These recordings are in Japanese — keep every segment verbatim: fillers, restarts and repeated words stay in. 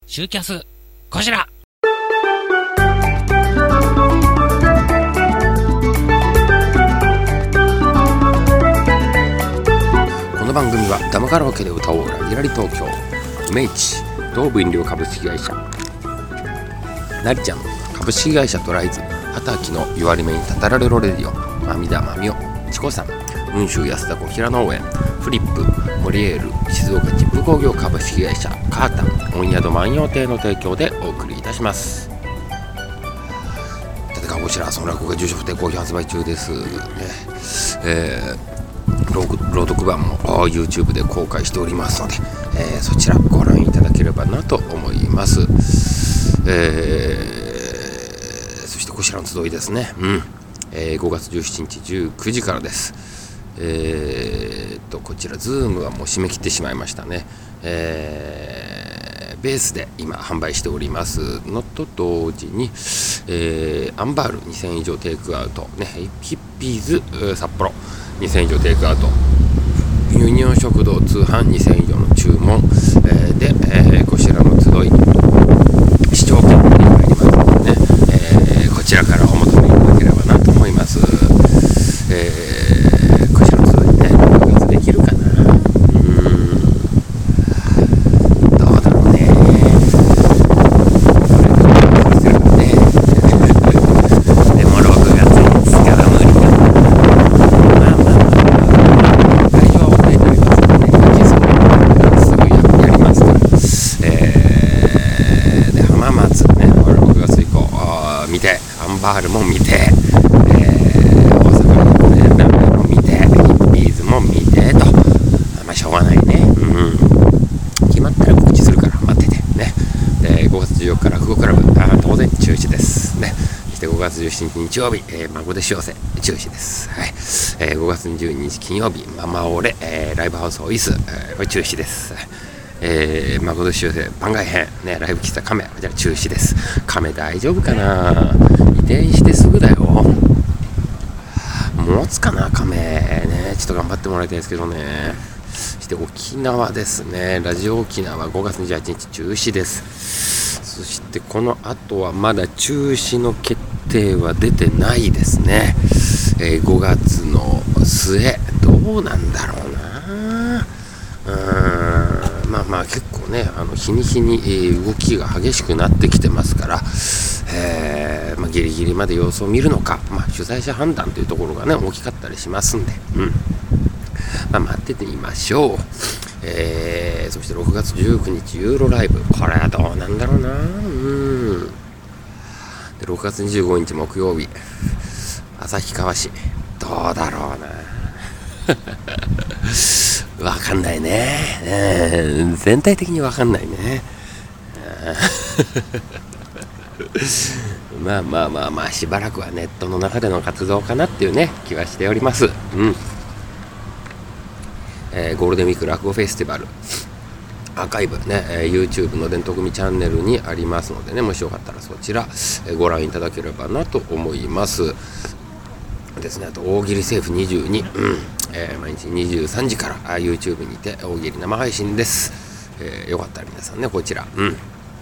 シューキャスこちら。 この番組はダムカラオケで歌おうラギラリ東京、明治東武飲料株式会社、なりちゃん株式会社トライズ、畑の弱り目にたたられろレディオ、まみだまみお、チコさん、雲州安田小平農園、フリップ、モリエール、静岡チップ工業株式会社、カータン、温宿万葉亭の提供でお送りいたします。立川こちらその落語が住所不定好評発売中ですね。えー、朗読版も YouTube で公開しておりますので、えー、そちらご覧いただければなと思います。えー、そしてこちらの集いですね、うんえー、ごがつじゅうしちにちじゅうくじからです。えー、っとこちら Zoom はもう締め切ってしまいましたね。えー、ベースで今販売しておりますのと同時に、えー、アンバールにせん以上テイクアウト、ね、ヒッピーズ札幌にせん以上テイクアウト、ユニオン食堂通販にせん以上の注文、えー、で、えー、こちらの集い視聴券に入りますのでね、えー、こちらからお求めいただければなと思います。えー、こちらの集いね、録画できるかな。うーんどうだろうね。これするかね。でもろくがついつかは無理だ。まあまあまあ会場は抑えておりますので、すぐ や, やりますから。えー、で浜松ね、ろくがつ以降見て、アンバールも見て、えー、大阪のねラーメンも見て、ヒッピーズも見てと、まあしょうがないね。うん決まったら告知するから待っててね。でごがつじゅうよっか落語クラブ、あ当然中止ですね。そしてごがつじゅうしちにち日曜日、えー、孫弟子寄せ中止です。はい。えー、ごがつにじゅうににち金曜日、ママオレ、えー、ライブハウスオイス、えー、これ中止です。えー、孫弟子寄せ番外編、ね、ライブ喫茶カメ、こちら中止です。カメ大丈夫かな。移転してすぐだよ。持つかなカメね、ちょっと頑張ってもらいたいですけどね。そして沖縄ですね、ラジオ沖縄ごがつにじゅうはちにち中止です。そしてこの後はまだ中止の決定は出てないですね。えー、ごがつの末どうなんだろうな。うーんまあまあ結構ね、あの日に日に動きが激しくなってきてますから、えーまあ、ギリギリまで様子を見るのか、まあ、主催者判断というところがね大きかったりしますんで、うんまあ、待っててみましょう。えー、そしてろくがつじゅうくにちユーロライブ、これはどうなんだろうな。うんでろくがつにじゅうごにち木曜日旭川市、どうだろうなわかんないね、えー、全体的にわかんないねまあまあまあまあしばらくはネットの中での活動かなっていうね気はしております。うん、えー、ゴールデンウィーク落語フェスティバルアーカイブね、えー、YouTube の伝統組チャンネルにありますのでね、もしよかったらそちら、えー、ご覧いただければなと思いますですね。あと大喜利セーフにじゅうに、うんえー、毎日にじゅうさんじから YouTube にて大喜利生配信です。えー、よかったら皆さんねこちら、うん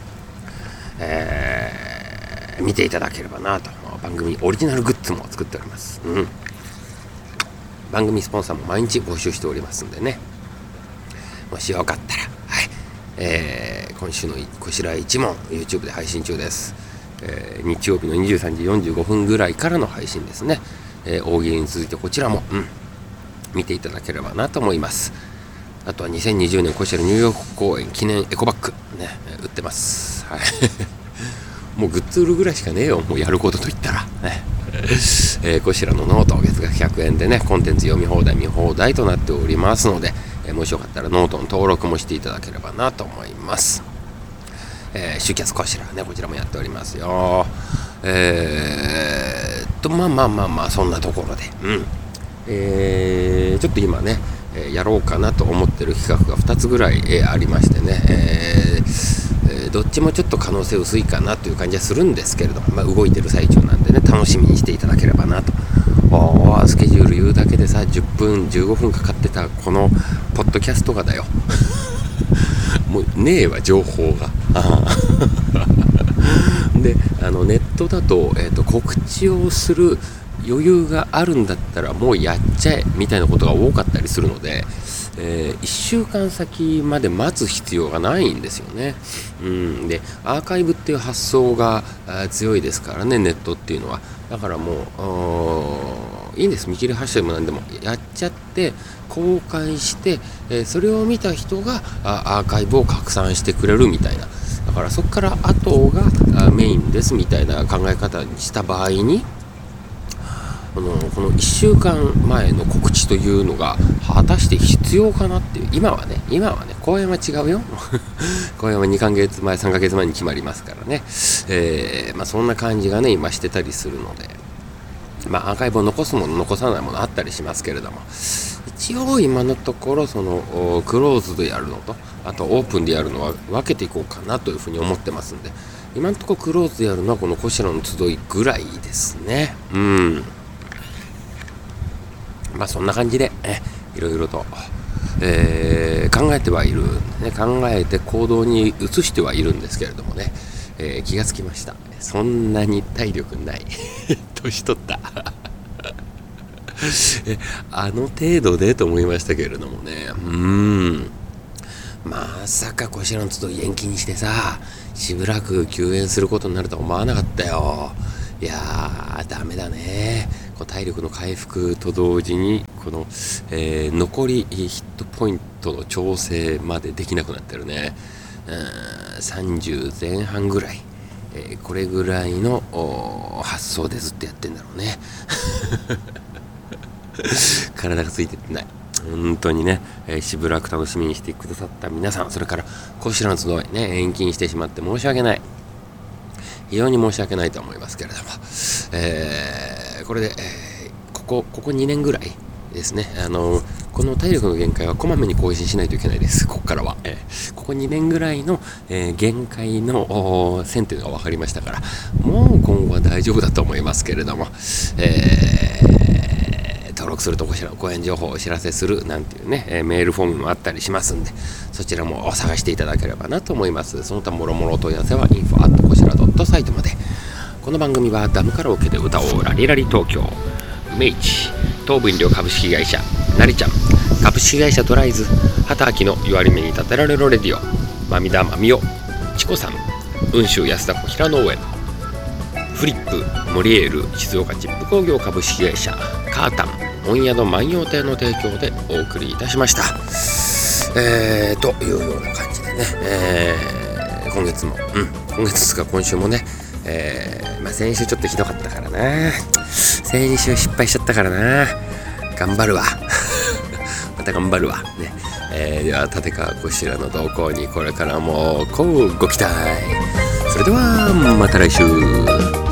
えー、見ていただければなと。番組オリジナルグッズも作っております。うん、番組スポンサーも毎日募集しておりますんでね、もしよかったら、はいえー、今週のこちらいち問 YouTube で配信中です。えー、日曜日のにじゅうさんじよんじゅうごふんぐらいからの配信ですね。えー、大喜利に続いてこちらも、うん、見ていただければなと思います。あとはにせんにじゅうねんこちらニューヨーク公演記念エコバッグね売ってます。はいもうグッズ売るぐらいしかねえよ、もうやることといったらねえー、こちらのノート月額ひゃくえんでねコンテンツ読み放題見放題となっておりますので、えー、もしよかったらノートの登録もしていただければなと思います。えー、シュキャスこちらねこちらもやっておりますよ。えー、っとまあまあまあまあそんなところで、うんえー、ちょっと今ねやろうかなと思ってる企画がふたつぐらい、えー、ありましてね、えー、どっちもちょっと可能性薄いかなという感じはするんですけれども、まあ、動いてる最中なんでね楽しみにしていただければなと。おスケジュール言うだけでさじゅっぷんじゅうごふんかかってたこのポッドキャストがだよもうねえわ情報がであのネットだと、えーと、告知をする余裕があるんだったらもうやっちゃえみたいなことが多かったりするので、えー、いっしゅうかん先まで待つ必要がないんですよね。うん、でアーカイブっていう発想が強いですからね、ネットっていうのは。だからもういいんです、見切り発車でも何でもやっちゃって公開して、えー、それを見た人がアーカイブを拡散してくれるみたいな。だからそこから後がメインですみたいな考え方にした場合に、この、このいっしゅうかんまえの告知というのが果たして必要かなっていう。今はね今はね公演は違うよ公演はにかげつまえさんかげつまえに決まりますからね、えーまあ、そんな感じがね今してたりするので、まあアーカイブを残すもの残さないものあったりしますけれども、一応今のところそのクローズでやるのとあとオープンでやるのは分けていこうかなというふうに思ってますんで、今のところクローズでやるのはこのこしらの集いぐらいですね。うんまあそんな感じでえいろいろと、えー、考えてはいる、ね、考えて行動に移してはいるんですけれどもね、えー、気がつきました。そんなに体力ない年取ったえあの程度でと思いましたけれどもね。うーんまさかこしらの集い延期にしてさしばらく休園することになるとは思わなかったよ。いやーダメだね。こう体力の回復と同時にこの、えー、残りヒットポイントの調整までできなくなってるね。うんさんじゅうぜん半ぐらい、えー、これぐらいの発想でずっとやってんだろうね体がついてってない本当にね、えー、しばらく楽しみにしてくださった皆さん、それからこしらの集いね延期にしてしまって申し訳ない、非常に申し訳ないと思いますけれども、えー、これで、えー、ここここにねんぐらいですね、あのこの体力の限界はこまめに更新しないといけないです。ここからは、えー、ここにねんぐらいの、えー、限界の線というのが分かりましたから、もう今後は大丈夫だと思いますけれども、えー、登録するとこちらの公演情報をお知らせするなんていうね、えー、メールフォームもあったりしますんで、そちらも探していただければなと思います。その他もろもろ問い合わせは インフォ アット こしら ドット サイトまで。この番組はダムカラオケで歌おうラリラリ東京、メイチ、東武飲料株式会社、なりちゃん、株式会社トライズ、畑明の弱り目に立てられるレディオ、まみだまみお、チコさん、雲州安田小平農園、フリップ、モリエール、静岡チップ工業株式会社、カータン、温宿万葉亭の提供でお送りいたしました。えー、というような感じでね、えー、今月も、うん、今月ですが今週もね、えーまあ、先週ちょっとひどかったからな、先週失敗しちゃったからな、頑張るわまた頑張るわ、ねえー、では立川こしらの動向にこれからもこうご期待。それではまた来週。